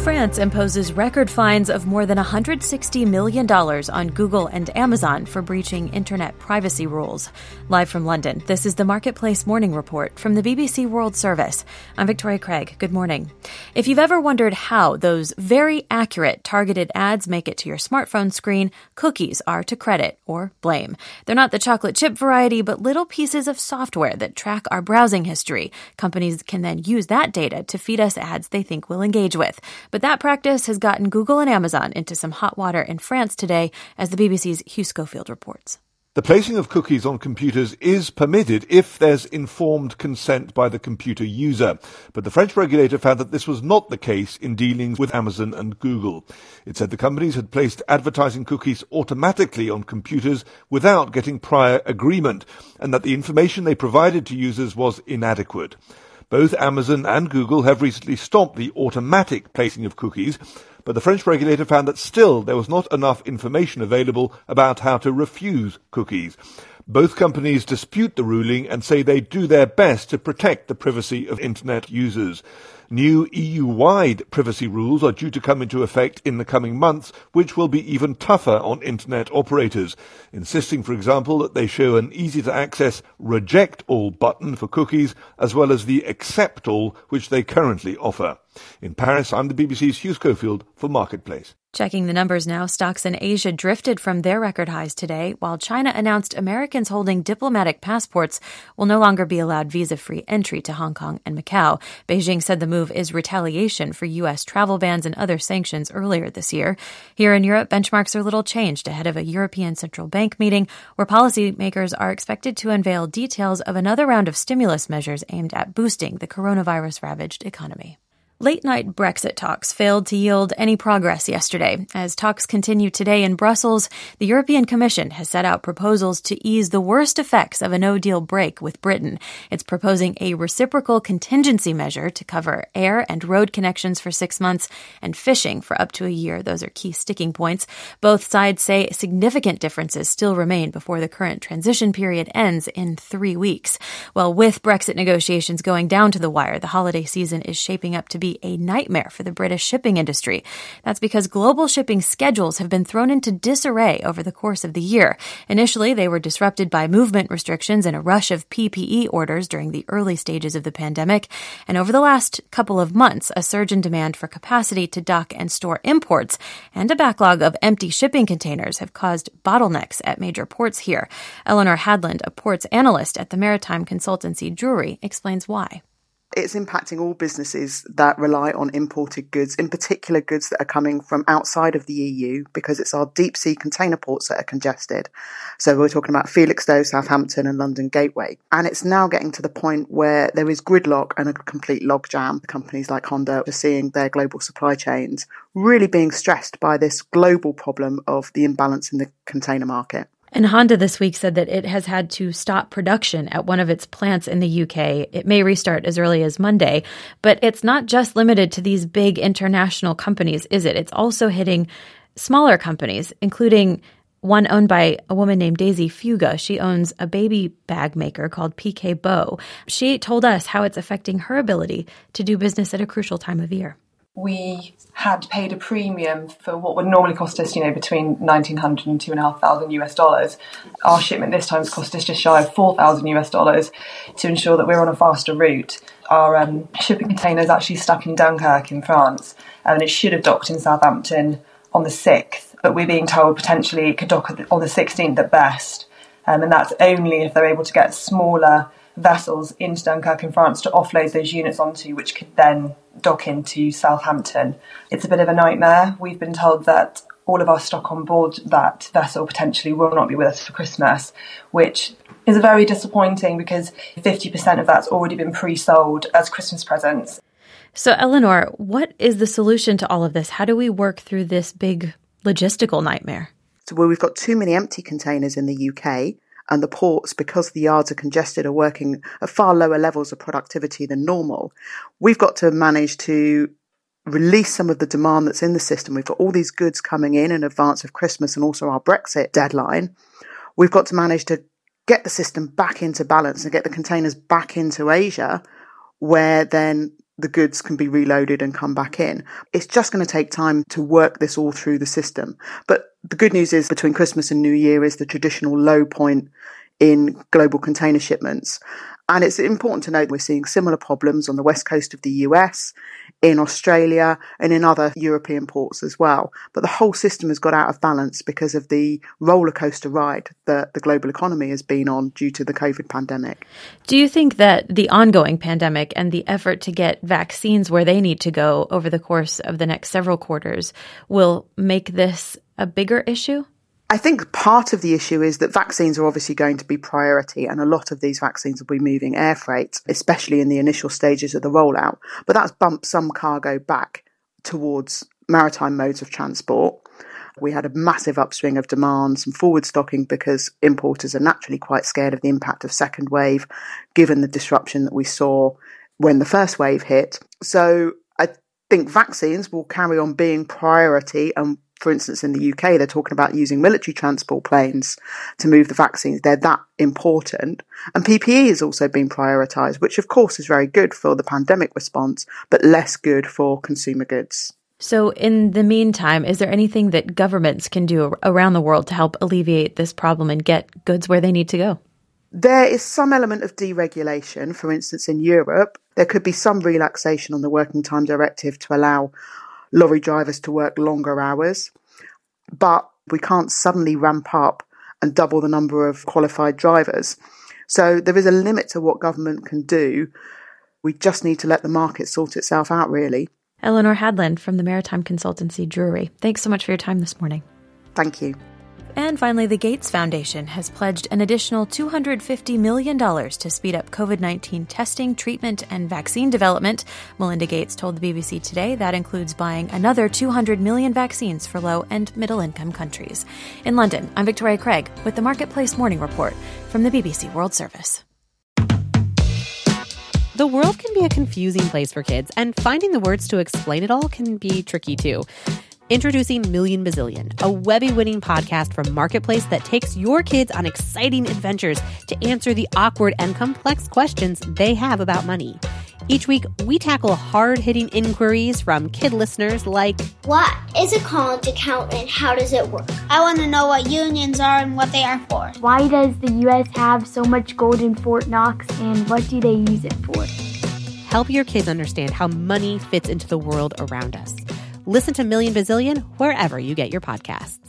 France imposes record fines of more than $160 million on Google and Amazon for breaching internet privacy rules. Live from London, this is the Marketplace Morning Report from the BBC World Service. I'm Victoria Craig. Good morning. If you've ever wondered how those very accurate targeted ads make it to your smartphone screen, cookies are to credit or blame. They're not the chocolate chip variety, but little pieces of software that track our browsing history. Companies can then use that data to feed us ads they think we'll engage with. But that practice has gotten Google and Amazon into some hot water in France today, as the BBC's Hugh Schofield reports. The placing of cookies on computers is permitted if there's informed consent by the computer user. But the French regulator found that this was not the case in dealings with Amazon and Google. It said the companies had placed advertising cookies automatically on computers without getting prior agreement, and that the information they provided to users was inadequate. Both Amazon and Google have recently stopped the automatic placing of cookies, but the French regulator found that still there was not enough information available about how to refuse cookies. Both companies dispute the ruling and say they do their best to protect the privacy of internet users. New EU-wide privacy rules are due to come into effect in the coming months, which will be even tougher on internet operators, insisting, for example, that they show an easy-to-access reject all button for cookies, as well as the accept all, which they currently offer. In Paris, I'm the BBC's Hugh Schofield for Marketplace. Checking the numbers now, stocks in Asia drifted from their record highs today, while China announced Americans holding diplomatic passports will no longer be allowed visa-free entry to Hong Kong and Macau. Beijing said the move is retaliation for U.S. travel bans and other sanctions earlier this year. Here in Europe, benchmarks are little changed ahead of a European Central Bank meeting where policymakers are expected to unveil details of another round of stimulus measures aimed at boosting the coronavirus-ravaged economy. Late-night Brexit talks failed to yield any progress yesterday. As talks continue today in Brussels, the European Commission has set out proposals to ease the worst effects of a no-deal break with Britain. It's proposing a reciprocal contingency measure to cover air and road connections for 6 months and fishing for up to a year. Those are key sticking points. Both sides say significant differences still remain before the current transition period ends in 3 weeks. Well, with Brexit negotiations going down to the wire, the holiday season is shaping up to be a nightmare for the British shipping industry. That's because global shipping schedules have been thrown into disarray over the course of the year. Initially, they were disrupted by movement restrictions and a rush of PPE orders during the early stages of the pandemic. And over the last couple of months, a surge in demand for capacity to dock and store imports and a backlog of empty shipping containers have caused bottlenecks at major ports here. Eleanor Hadland, a ports analyst at the maritime consultancy Drewry, explains why. It's impacting all businesses that rely on imported goods, in particular goods that are coming from outside of the EU, because it's our deep sea container ports that are congested. So we're talking about Felixstowe, Southampton and London Gateway. And it's now getting to the point where there is gridlock and a complete logjam. Companies like Honda are seeing their global supply chains really being stressed by this global problem of the imbalance in the container market. And Honda this week said that it has had to stop production at one of its plants in the UK. It may restart as early as Monday, but it's not just limited to these big international companies, is it? It's also hitting smaller companies, including one owned by a woman named Daisy Fuga. She owns a baby bag maker called PK Bow. She told us how it's affecting her ability to do business at a crucial time of year. We had paid a premium for what would normally cost us, between $1,900 and $2,500 US. Our shipment this time has cost us just shy of $4,000 US to ensure that we're on a faster route. Our shipping container is actually stuck in Dunkirk in France, and it should have docked in Southampton on the 6th, but we're being told potentially it could dock on the 16th at best, and that's only if they're able to get smaller vessels into Dunkirk in France to offload those units onto, which could then dock into Southampton. It's a bit of a nightmare. We've been told that all of our stock on board that vessel potentially will not be with us for Christmas, which is very disappointing because 50% of that's already been pre-sold as Christmas presents. So, Eleanor, what is the solution to all of this? How do we work through this big logistical nightmare? So where we've got too many empty containers in the UK, and the ports, because the yards are congested, are working at far lower levels of productivity than normal. We've got to manage to release some of the demand that's in the system. We've got all these goods coming in advance of Christmas and also our Brexit deadline. We've got to manage to get the system back into balance and get the containers back into Asia, where then the goods can be reloaded and come back in. It's just going to take time to work this all through the system. But the good news is between Christmas and New Year is the traditional low point in global container shipments. And it's important to note we're seeing similar problems on the west coast of the US, in Australia, and in other European ports as well. But the whole system has got out of balance because of the roller coaster ride that the global economy has been on due to the COVID pandemic. Do you think that the ongoing pandemic and the effort to get vaccines where they need to go over the course of the next several quarters will make this a bigger issue? I think part of the issue is that vaccines are obviously going to be priority, and a lot of these vaccines will be moving air freight, especially in the initial stages of the rollout. But that's bumped some cargo back towards maritime modes of transport. We had a massive upswing of demand, some forward stocking because importers are naturally quite scared of the impact of second wave, given the disruption that we saw when the first wave hit. So I think vaccines will carry on being priority, and for instance, in the UK, they're talking about using military transport planes to move the vaccines. They're that important. And PPE has also been prioritised, which of course is very good for the pandemic response, but less good for consumer goods. So in the meantime, is there anything that governments can do around the world to help alleviate this problem and get goods where they need to go? There is some element of deregulation. For instance, in Europe, there could be some relaxation on the Working Time Directive to allow lorry drivers to work longer hours, but we can't suddenly ramp up and double the number of qualified drivers. So there is a limit to what government can do. We just need to let the market sort itself out, really. Eleanor Hadland from the maritime consultancy Drewry. Thanks so much for your time this morning. Thank you. And finally, the Gates Foundation has pledged an additional $250 million to speed up COVID-19 testing, treatment, and vaccine development. Melinda Gates told the BBC Today that includes buying another 200 million vaccines for low and middle-income countries. In London, I'm Victoria Craig with the Marketplace Morning Report from the BBC World Service. The world can be a confusing place for kids, and finding the words to explain it all can be tricky too. Introducing Million Bazillion, a Webby-winning podcast from Marketplace that takes your kids on exciting adventures to answer the awkward and complex questions they have about money. Each week, we tackle hard-hitting inquiries from kid listeners like, what is a college account and how does it work? I want to know what unions are and what they are for. Why does the U.S. have so much gold in Fort Knox, and what do they use it for? Help your kids understand how money fits into the world around us. Listen to Million Bazillion wherever you get your podcasts.